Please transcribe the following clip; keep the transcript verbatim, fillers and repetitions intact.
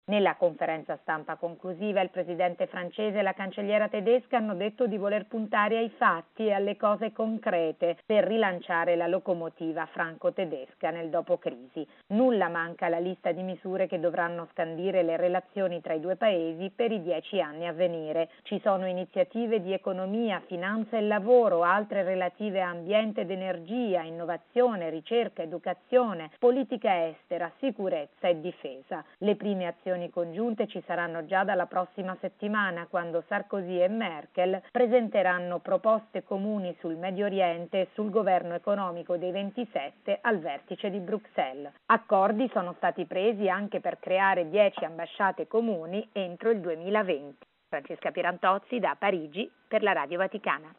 Nella conferenza stampa conclusiva il presidente francese e la cancelliera tedesca hanno detto di voler puntare ai fatti e alle cose concrete per rilanciare la locomotiva franco-tedesca nel dopocrisi. Nulla manca alla lista di misure che dovranno scandire le relazioni tra i due paesi per i dieci anni a venire. Ci sono iniziative di economia, finanza e lavoro, altre relative a ambiente ed energia, innovazione, ricerca, educazione, politica estera, sicurezza e difesa. Le prime azioni congiunte ci saranno già dalla prossima settimana, quando Sarkozy e Merkel presenteranno proposte comuni sul Medio Oriente e sul governo economico dei ventisette al vertice di Bruxelles. Accordi sono stati presi anche per creare dieci ambasciate comuni entro il duemilaventi. Francesca Pierantozzi da Parigi per la Radio Vaticana.